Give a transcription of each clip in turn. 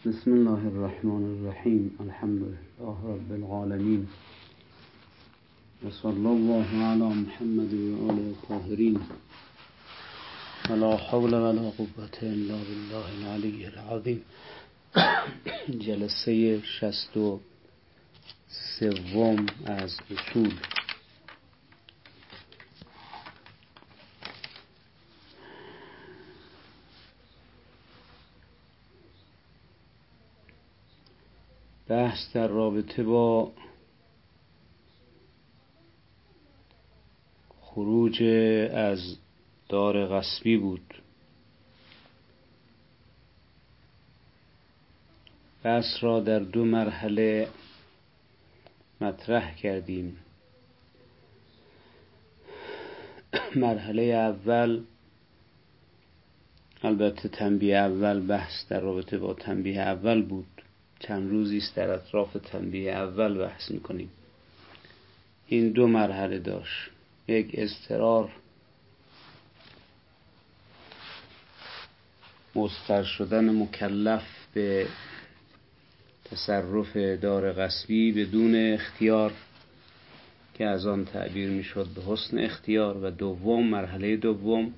بسم الله الرحمن الرحیم. الحمد لله رب العالمین و صلی الله علی محمد و آله الطاهرین و لا حول و لا قوة الا بالله العلی العظیم. جلسه 63 از اصول. بحث در رابطه با خروج از دار غصبی بود. بحث را در 2 مرحله مطرح کردیم. مرحله اول، البته تنبیه اول، بحث در رابطه با تنبیه اول بود. چند روزی است در اطراف تنبیه اول بحث میکنیم. این 2 مرحله داشت. یک، اضطرار مضطر شدن مکلف به تصرف دار غصبی بدون اختیار که از آن تعبیر میشد به حسن اختیار، و دوم، مرحله دوم،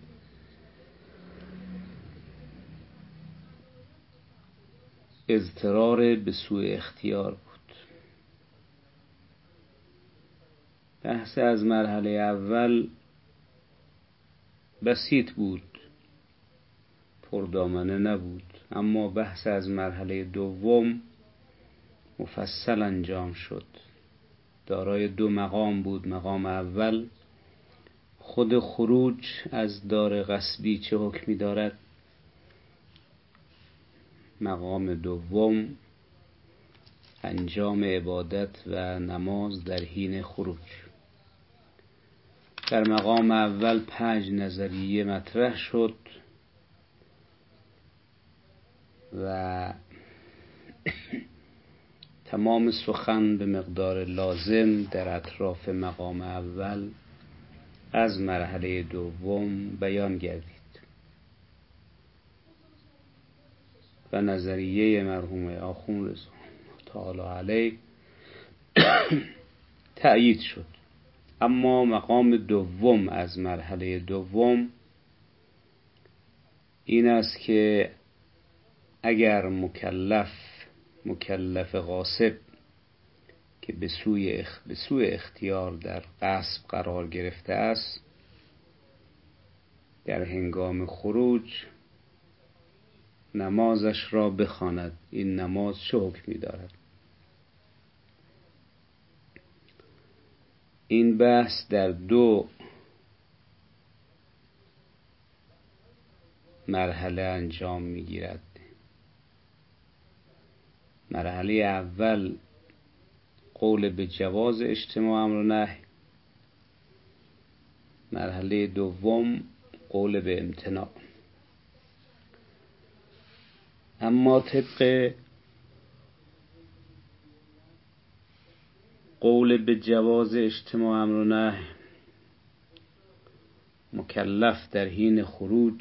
اضطرار به سوء اختیار بود. بحث از مرحله اول بسیط بود، پردامنه نبود، اما بحث از مرحله دوم مفصل انجام شد. دارای 2 مقام بود. مقام اول، خود خروج از دار غصبی چه حکمی دارد. مقام دوم، انجام عبادت و نماز در حین خروج. در مقام اول 5 نظریه مطرح شد و تمام سخن به مقدار لازم در اطراف مقام اول از مرحله دوم بیان گردید و نظریه مرحوم آخوند رضا تعالی علیه تأیید شد. اما مقام دوم از مرحله دوم این است که اگر مکلف غاصب که به سوء اختیار در غصب قرار گرفته است، در هنگام خروج نمازش را بخواند، این نماز چه حکمی دارد؟ این بحث در 2 مرحله انجام میگیرد. مرحله اول، قول به جواز اجتماع امر و نهی. مرحله دوم، قول به امتناع. اما طبق قول به جواز اجتماع امر و نهی، مکلف در حین خروج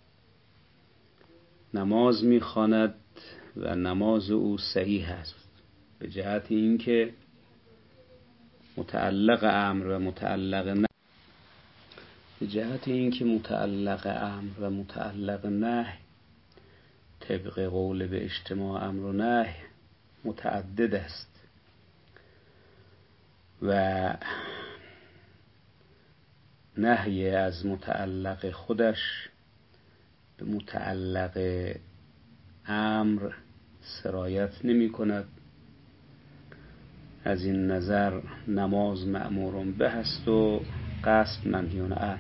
نماز میخواند و نماز او صحیح است، به جهت اینکه متعلق امر و متعلق نهی طبق قول به اجتماع امر و نهی متعدد است و نهی از متعلق خودش به متعلق امر سرایت نمی کند. از این نظر نماز مأمور به است و غصب منهی عنه.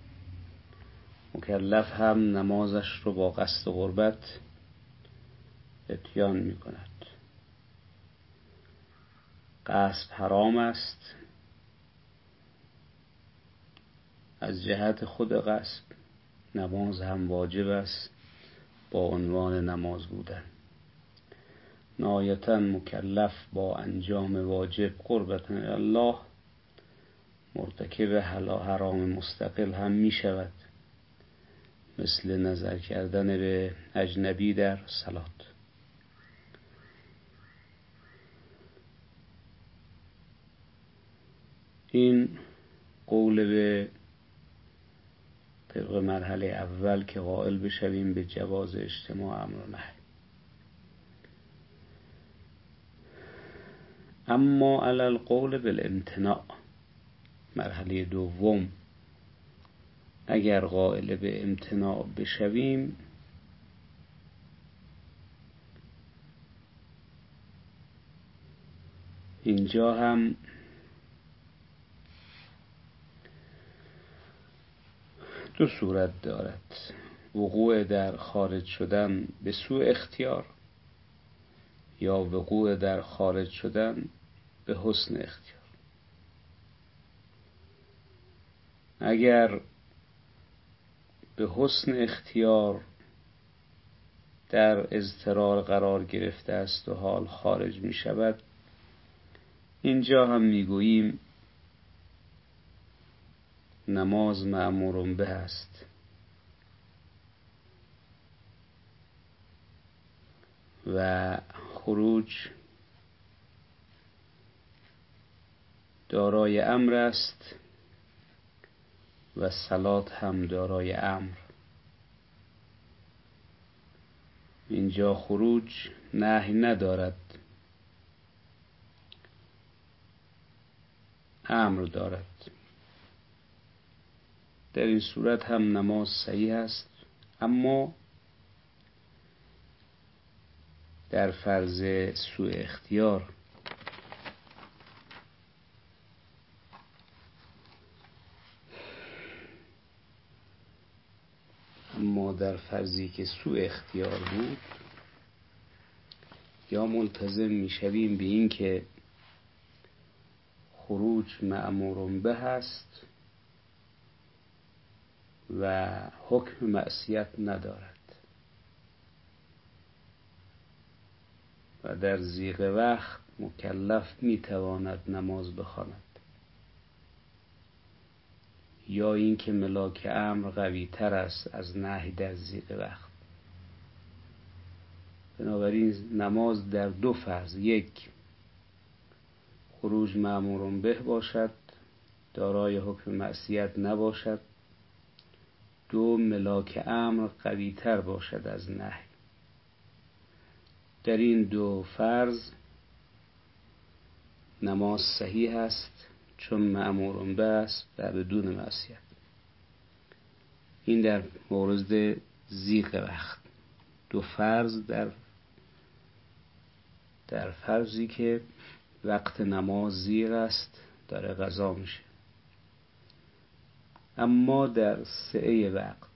مکلف هم نمازش رو با قصد قربت اتیان می کند. غصب حرام است از جهت خود غصب. نماز هم واجب است با عنوان نماز بودن. نهایتاً مکلف با انجام واجب قربت الله مرتکب حرام مستقل هم می شود، مثل نظر کردن به اجنبی در صلات. این قول به طبق مرحله اول که قائل بشویم به جواز اجتماع امر و نهی. اما علی القول بالامتناع، مرحله دوم، اگر قائل به امتناع بشویم اینجا هم دو صورت دارد: وقوع در خارج شدن به سوء اختیار یا وقوع در خارج شدن به حسن اختیار. اگر به حسن اختیار در اضطرار قرار گرفته است و حال خارج می شود، اینجا هم می گوییم نماز مأمور به است و خروج دارای امر است و صلات هم دارای امر. اینجا خروج نهی ندارد، امر دارد. در این صورت هم نماز صحیح است، اما در فرض سوء اختیار. اما در فرضی که سوء اختیار بود، یا ملتزم میشویم به این که خروج مأمور به است و حکم معصیت ندارد و در ضیق وقت مکلف میتواند نماز بخواند، یا این که ملاک امر قوی تر است از نهی در ضیق وقت. بنابراین نماز در دو فرض: یک، خروج مأمور به باشد، دارای حکم معصیت نباشد; دو، ملاک امر قوی تر باشد از نهی. در این دو فرض نماز صحیح است، چون مأمور به است و بدون معصیت. این در مورد ضیق وقت. دو فرض در فرضی که وقت نماز ضیق است داره قضا میشه. اما در سعه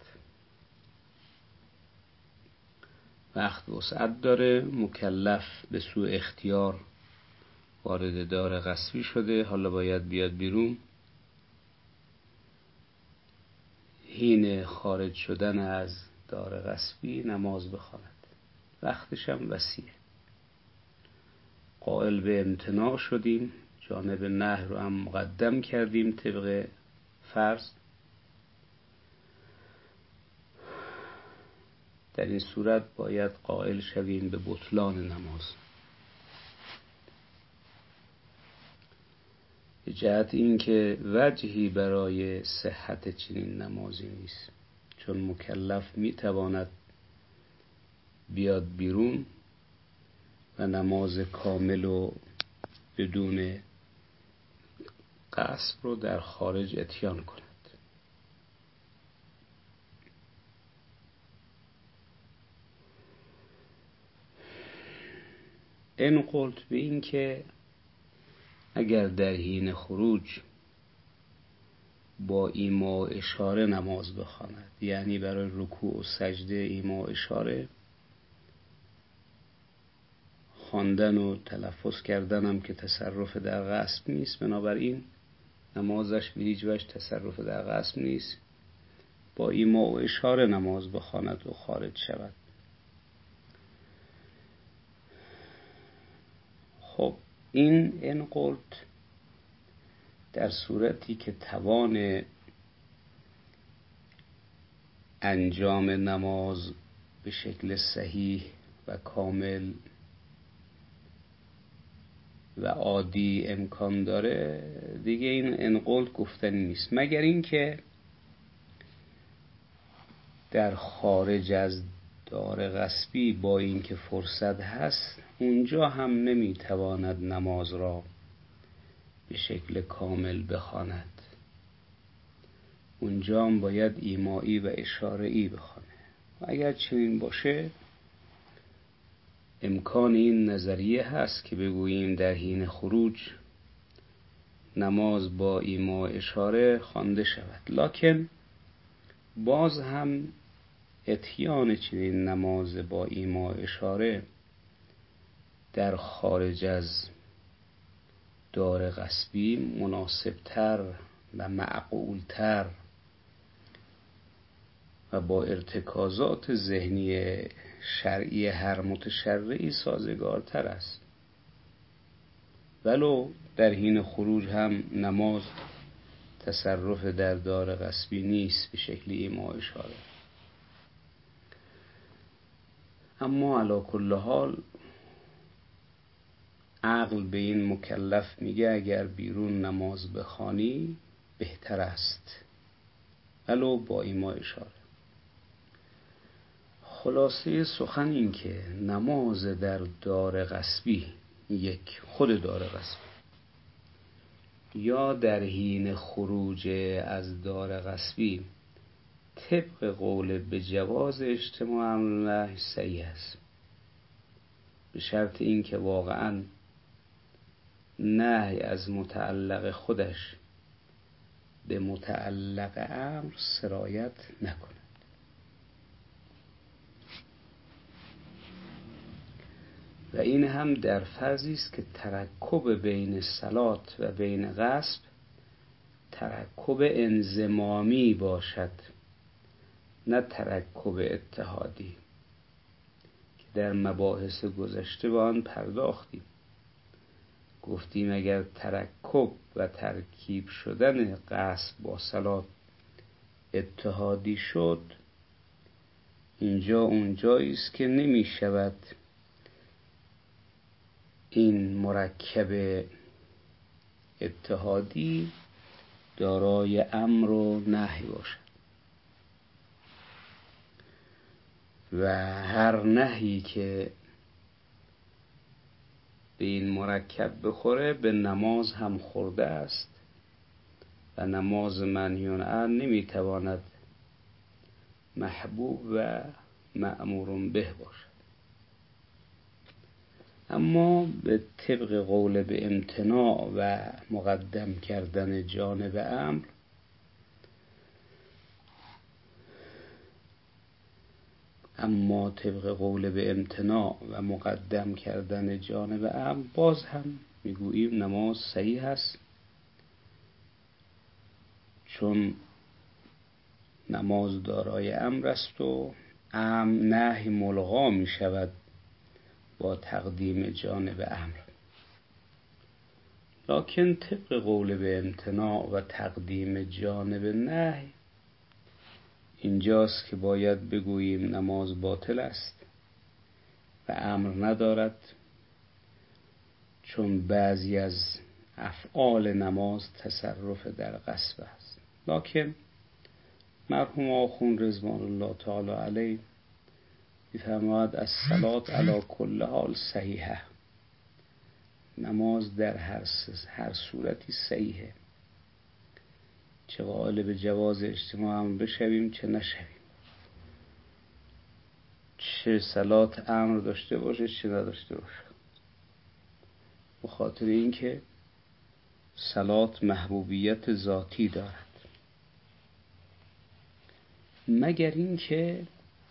وقت وسعت داره، مکلف به سوء اختیار وارد دار غصبی شده، حالا باید بیاد بیرون، حین خارج شدن از دار غصبی نماز بخواند. وقتش هم وسیعه. قائل به امتناع شدیم، جانب نهی رو هم مقدم کردیم طبق فرض. در این صورت باید قائل شویم به بطلان نماز، به جهت اینکه وجهی برای صحت چنین نمازی نیست، چون مکلف میتواند بیاد بیرون و نماز کامل و بدون قصد رو در خارج اتیان کند. این قلت به این که اگر در حین خروج با ایما و اشاره نماز بخواند، یعنی برای رکوع و سجده ایما و اشاره، خواندن و تلفظ کردن هم که تصرف در قصد نیست، بنابراین نمازش به هیچ وجه تصرف در قصد نیست. با ایما و اشاره نماز بخواند و خارج شود. خب این قلت در صورتی که توان انجام نماز به شکل صحیح و کامل و عادی امکان داره دیگه این انقل گفتنی نیست، مگر اینکه در خارج از دار غصبی با اینکه فرصت هست اونجا هم نمیتواند نماز را به شکل کامل بخواند، اونجا هم باید ایمایی و اشاره‌ای بخوانه. و اگر چنین باشه امکان این نظریه هست که بگوییم در حین خروج نماز با ایما و اشاره خوانده شود، لکن باز هم اتیان چنین نماز با ایما و اشاره در خارج از دار غصبی مناسبتر و معقولتر و با ارتکازات ذهنی شرعی هر متشرعی سازگارتر است. ولو در حین خروج هم نماز تصرف در دار غصبی نیست به شکل ایما اشاره، اما علی کل حال عقل به این مکلف میگه اگر بیرون نماز بخوانی بهتر است ولو با ایما اشاره. خلاصه سخن این که نماز در دار غصبی، یک خود دار غصبی یا در حین خروج از دار غصبی طبق قول به جواز اجتماع امر نهی صحیح است، به شرط این که واقعا نهی از متعلق خودش به متعلق امر سرایت نکند. و این هم در فرضی است که ترکب بین صلات و بین غصب ترکب انضمامی باشد نه ترکب اتحادی که در مباحث گذشته به آن پرداختیم. گفتیم اگر ترکب و ترکیب شدن غصب با صلات اتحادی شد اینجا اونجایی است که نمی شود این مرکب اتحادی دارای امر و نهی باشد و هر نهی که به این مرکب بخوره به نماز هم خورده است و نماز منهی عنه نمیتواند محبوب و مأمور به باشد. اما به طبق قول به امتناع و مقدم کردن جانب امر باز هم میگوییم نماز صحیح است، چون نماز دارای امر است و نهی ملغا می شود با تقدیم جانب امر. لکن طبق قول به امتناع و تقدیم جانب نهی اینجاست که باید بگوییم نماز باطل است و امر ندارد، چون بعضی از افعال نماز تصرف در غصب است. لکن مرحوم آخوند رضوان الله تعالی علیه می‌فرماید الصلاة علی کل حال صحیحه، نماز در هر صورتی صحیحه، چه قائل به جواز اجتماع هم بشویم چه نشویم، چه صلات امر داشته باشه چه نداشته باشه، به خاطر اینکه صلات محبوبیت ذاتی دارد، مگر اینکه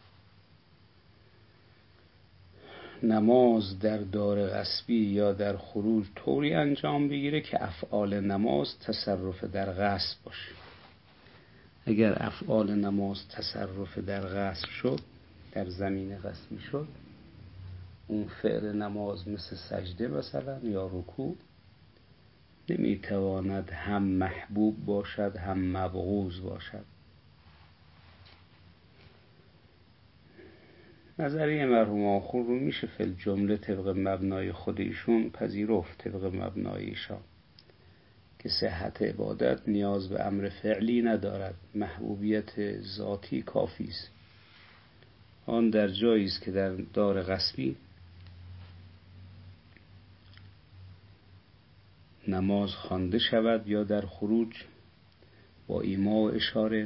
نماز در دار غصبی یا در خروج طوری انجام بگیره که افعال نماز تصرف در غصب باشه. اگر افعال نماز تصرف در غصب شد، در زمین غصبی شد، اون فعل نماز مثل سجده مثلا یا رکوع نمیتواند هم محبوب باشد هم مبغوض باشد. نظریه مرحوم آخوند رو میشه فی الجمله طبق مبنای خود ایشون پذیرفت، طبق مبنای ایشان، که صحت عبادت نیاز به امر فعلی ندارد، محبوبیت ذاتی کافی است. آن در جایی است که در دار غصبی نماز خوانده شود یا در خروج با ایما و اشاره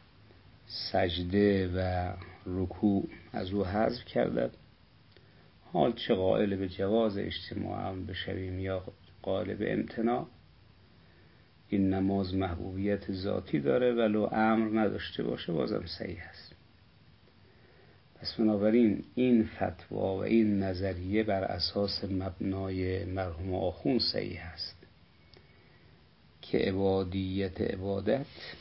سجده و رکوع از او حذف کردند. حال چه قائل به جواز اجتماع هم بشویم یا قائل به امتناع، این نماز محبوبیت ذاتی داره ولو امر نداشته باشه بازم صحیح است. پس بنابراین این فتوا و این نظریه بر اساس مبنای مرحوم آخوند صحیح است که عبادت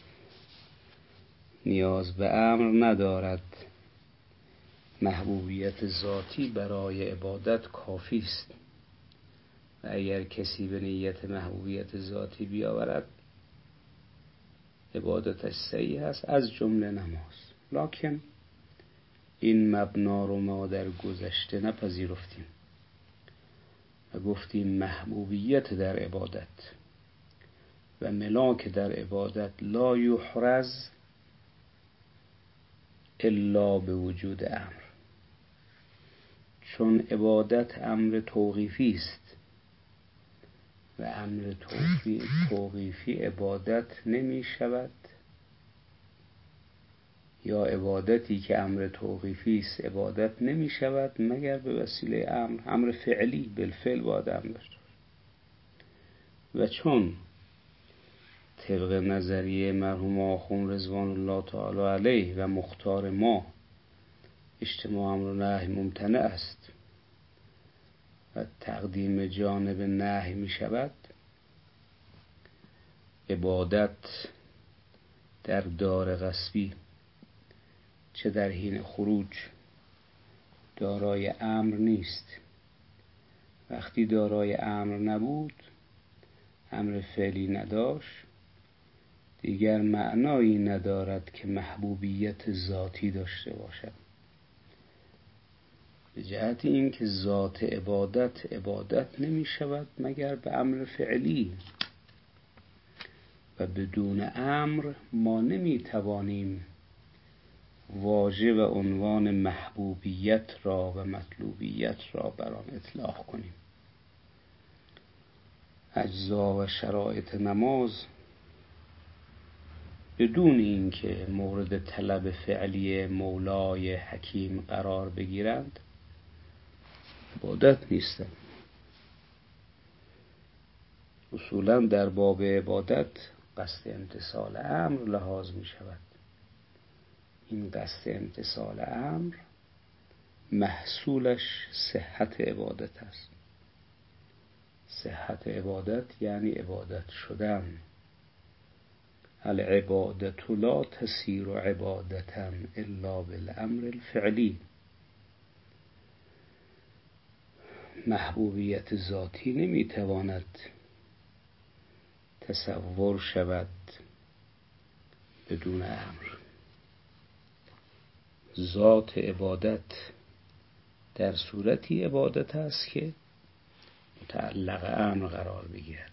نیاز به امر ندارد، محبوبیت ذاتی برای عبادت کافی است و اگر کسی به نیت محبوبیت ذاتی بیاورد عبادتش صحیح است، از جمله نماز. لکن این مبنا رو ما در گذشته نپذیرفتیم و گفتیم محبوبیت در عبادت و ملاک در عبادت لا یحرز الا به وجود امر، چون عبادت امر توقیفی است و امر توقیفی عبادت نمی شود، یا عبادتی که امر توقیفی است عبادت نمی شود مگر به وسیله امر فعلی، بالفعل باید امر داشته. و چون طبق نظریه مرحوم آخوند رضوان الله تعالی علیه و مختار ما اجتماع امر و نهی ممتنع است و تقدیم جانب نهی می شود، عبادت در دار غصبی چه در حین خروج دارای امر نیست. وقتی دارای امر نبود، امر فعلی نداشت، دیگر معنایی ندارد که محبوبیت ذاتی داشته باشد، به جهت این که ذات عبادت نمی شود مگر به امر فعلی و بدون امر ما نمی توانیم واژه و عنوان محبوبیت را و مطلوبیت را بر آن اطلاق کنیم. اجزا و شرایط نماز بدون اینکه مورد طلب فعلی مولای حکیم قرار بگیرند عبادت نیستند. اصولا در باب عبادت قصد امتثال امر لحاظ می شود. این قصد امتثال امر محصولش صحت عبادت است. صحت عبادت یعنی عبادت شدن. العبادة لا تسیر عبادة الا بالامر الفعلی. محبوبیت ذاتی نمیتواند تصور شود بدون امر. ذات عبادت در صورتی عبادت است که متعلق امر قرار بگیرد.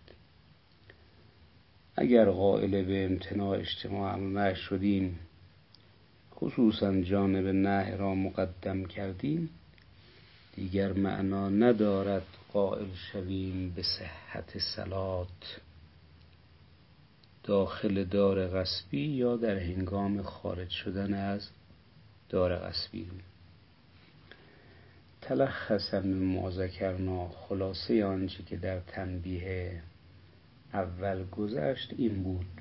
اگر قائل به امتناع اجتماع امر نهی شدیم، خصوصا جانب نهی را مقدم کردیم، دیگر معنا ندارد قائل شویم به صحت صلات داخل دار غصبی یا در هنگام خارج شدن از دار غصبی. تلخصا ما ذکرنا، خلاصه آنچه که در تنبیه اول گذشت این بود: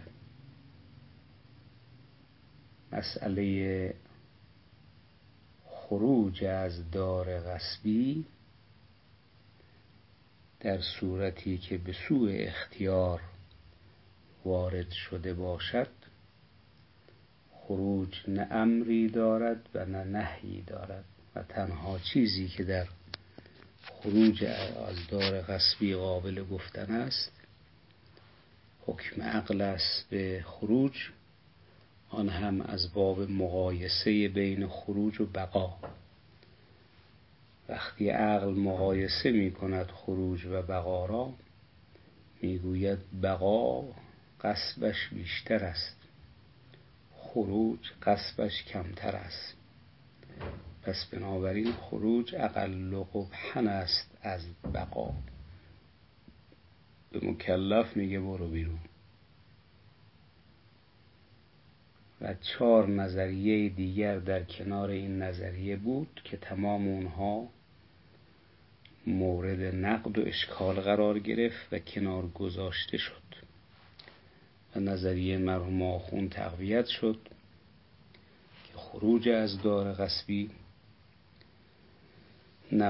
مسئله خروج از دار غصبی در صورتی که به سوء اختیار وارد شده باشد، خروج نه امری دارد و نه نهی دارد و تنها چیزی که در خروج از دار غصبی قابل گفتن است حکم عقل است به خروج، آن هم از باب مقایسه بین خروج و بقا. وقتی عقل مقایسه می کند خروج و بقا را، می گوید بقا غصبش بیشتر است، خروج غصبش کمتر است. پس بنابراین خروج اقل قبحا است از بقا. به مکلف میگه برو بیرون. و 4 نظریه دیگر در کنار این نظریه بود که تمام اونها مورد نقد و اشکال قرار گرفت و کنار گذاشته شد و نظریه مرحوم آخوند تقویت شد که خروج از دار غصبی نه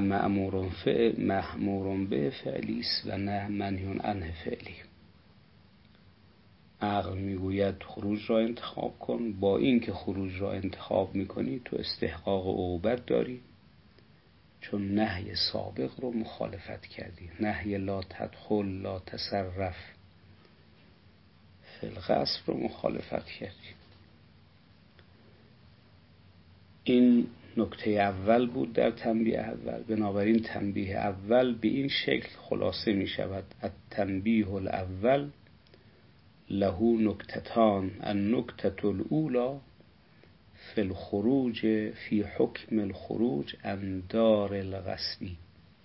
مأمور به فعلی است و نه منهی عنه فعلی. عقل میگوید خروج را انتخاب کن، با این که خروج را انتخاب میکنی تو استحقاق عقوبت داری، چون نهی سابق رو مخالفت کردی، نهی لا تدخل لا تصرف فی الغصب رو مخالفت کردی. این نکته اول بود در تنبیه اول. بنابراین تنبیه اول به این شکل خلاصه می شود: التنبیه الاول له نکتتان، النکته الاولی فی الخروج فی حکم الخروج عن دار الغصبی.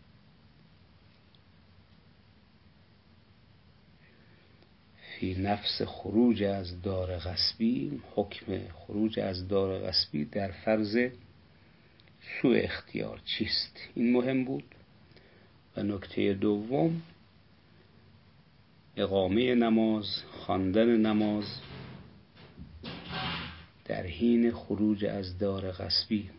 فی نفس خروج از دار غصبی، حکم خروج از دار غصبی در فرض سوء اختیار چیست؟ این مهم بود. و نکته دوم اقامه نماز، خواندن نماز در حین خروج از دار غصبی.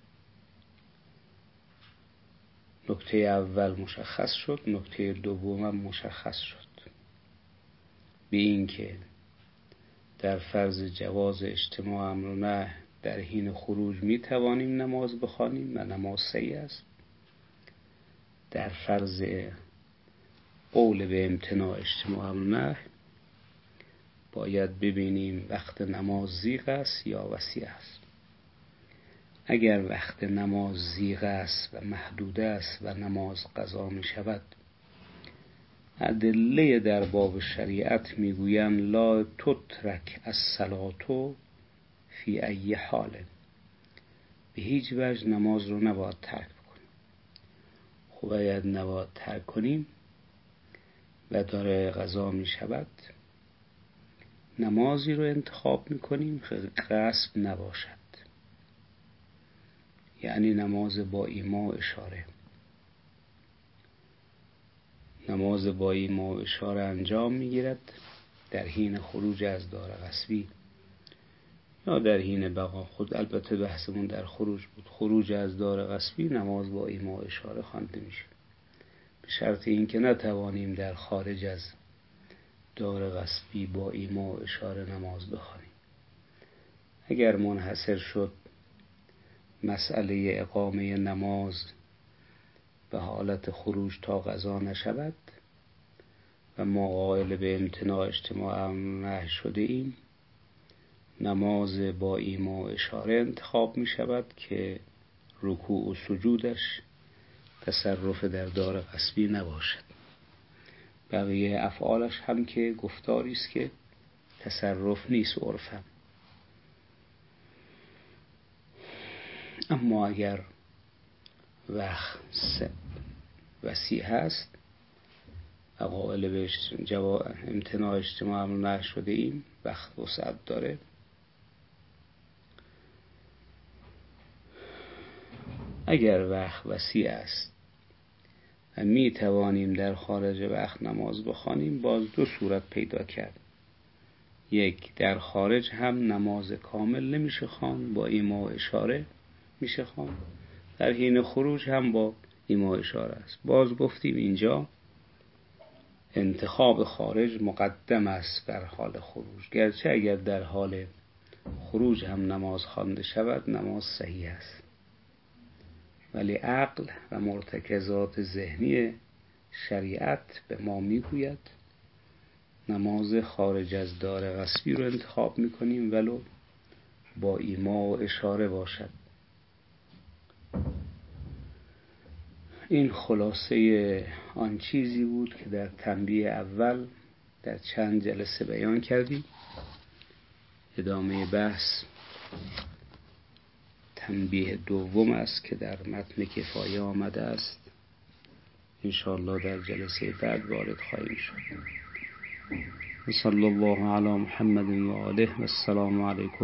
نکته اول مشخص شد، نکته دوم مشخص شد به این که در فرض جواز اجتماع امر و نهی در حین خروج می توانیم نماز بخوانیم و نماز صحیح است. در فرض قول به امتناع اجتماع امر و نهی باید ببینیم وقت نماز ضیق است یا وسیع است. اگر وقت نماز ضیق است و محدود است و نماز قضا می شود، ادله در باب شریعت میگویند لا تترک الصلاة فی ای حال، به هیچ وجه نماز رو نباید ترک بکنیم. خب باید نباید ترک کنیم و داره قضا می شود، نمازی رو انتخاب میکنیم که غصب نباشد، یعنی نماز با ایما و اشاره. نماز با ایما و اشاره انجام میگیرد در حین خروج از دار غصبی یا در حین بقا. خود البته بحثمون در خروج بود. خروج از دار غصبی نماز با ایما و اشاره خوانده میشه، به شرط اینکه نتوانیم در خارج از دار غصبی با ایما و اشاره نماز بخوانیم. اگر منحصر شد مسئله اقامه نماز به حالت خروج تا قضا نشود و ما قائل به امتناع اجتماع نهی شده ایم، نماز با ایما و اشاره انتخاب می شود که رکوع و سجودش تصرف در دار غصبی نباشد. بقیه افعالش هم که گفتاری است که تصرف نیست عرفاً. اما اگر وقت وسیع هست و قائل به امتناع اجتماع امر نهی شده ایم، وقت وسعت داره، اگر وقت وسیع است و می توانیم در خارج وقت نماز بخوانیم، باز 2 صورت پیدا کرد. یک، در خارج هم نماز کامل نمیشه خواند، با ایما و اشاره میشه خواند. در حین خروج هم با ایما و اشاره است. باز گفتیم اینجا انتخاب خارج مقدم است بر حال خروج، گرچه اگر در حال خروج هم نماز خوانده شود نماز صحیح است، ولی عقل و مرتکزات ذهنی شریعت به ما میگوید نماز خارج از دار غصبی رو انتخاب میکنیم ولو با ایما و اشاره باشد. این خلاصه آن چیزی بود که در تنبیه اول در چند جلسه بیان کردیم. ادامه بحث تنبیه دوم است که در متن کفایه آمده است. انشاءالله در جلسه بعد وارد خواهیم شد. صلی الله علی محمد و آله و السلام علیکم.